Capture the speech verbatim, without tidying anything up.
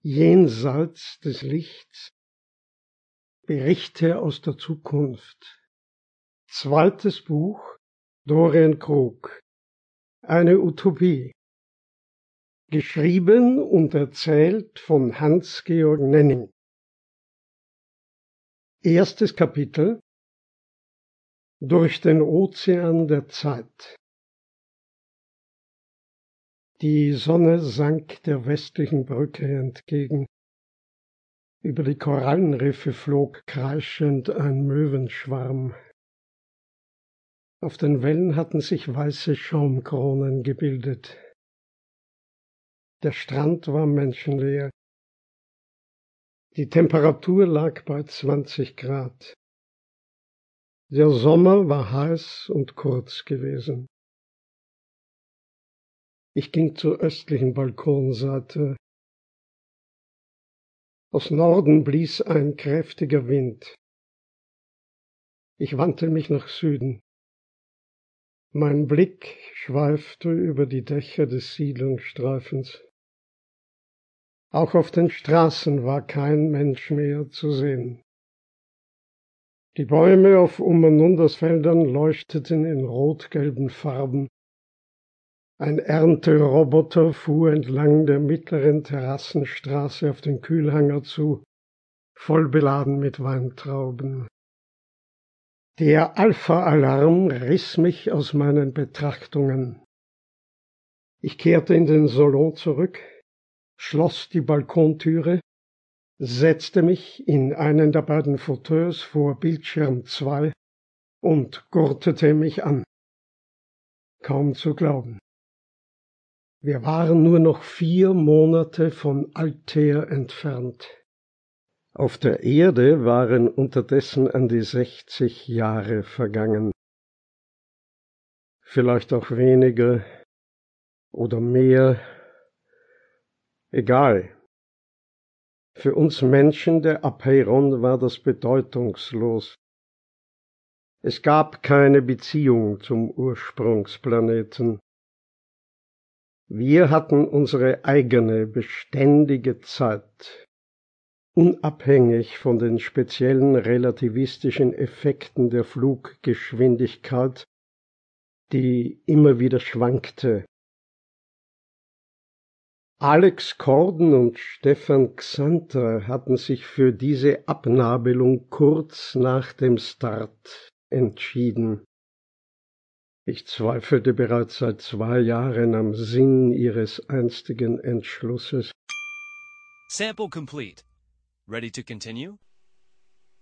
Jenseits des Lichts. Berichte aus der Zukunft. Zweites Buch, Dorian Krug. Eine Utopie. Geschrieben und erzählt von Hans-Georg Nenning. Erstes Kapitel. Durch den Ozean der Zeit. Die Sonne sank der westlichen Brücke entgegen. Über die Korallenriffe flog kreischend ein Möwenschwarm. Auf den Wellen hatten sich weiße Schaumkronen gebildet. Der Strand war menschenleer. Die Temperatur lag bei zwanzig Grad. Der Sommer war heiß und kurz gewesen. Ich ging zur östlichen Balkonseite. Aus Norden blies ein kräftiger Wind. Ich wandte mich nach Süden. Mein Blick schweifte über die Dächer des Siedlungsstreifens. Auch auf den Straßen war kein Mensch mehr zu sehen. Die Bäume auf Ummernundersfeldern leuchteten in rot-gelben Farben. Ein Ernteroboter fuhr entlang der mittleren Terrassenstraße auf den Kühlhanger zu, voll beladen mit Weintrauben. Der Alpha-Alarm riss mich aus meinen Betrachtungen. Ich kehrte in den Salon zurück, schloss die Balkontüre, setzte mich in einen der beiden Fauteuils vor Bildschirm zwei und gurtete mich an. Kaum zu glauben. Wir waren nur noch vier Monate von Altair entfernt. Auf der Erde waren unterdessen an die sechzig Jahre vergangen. Vielleicht auch weniger oder mehr. Egal. Für uns Menschen der Apeiron war das bedeutungslos. Es gab keine Beziehung zum Ursprungsplaneten. Wir hatten unsere eigene beständige Zeit, unabhängig von den speziellen relativistischen Effekten der Fluggeschwindigkeit, die immer wieder schwankte. Alex Corden und Stefan Xanter hatten sich für diese Abnabelung kurz nach dem Start entschieden. Ich zweifelte bereits seit zwei Jahren am Sinn ihres einstigen Entschlusses. Sample complete. Ready to continue?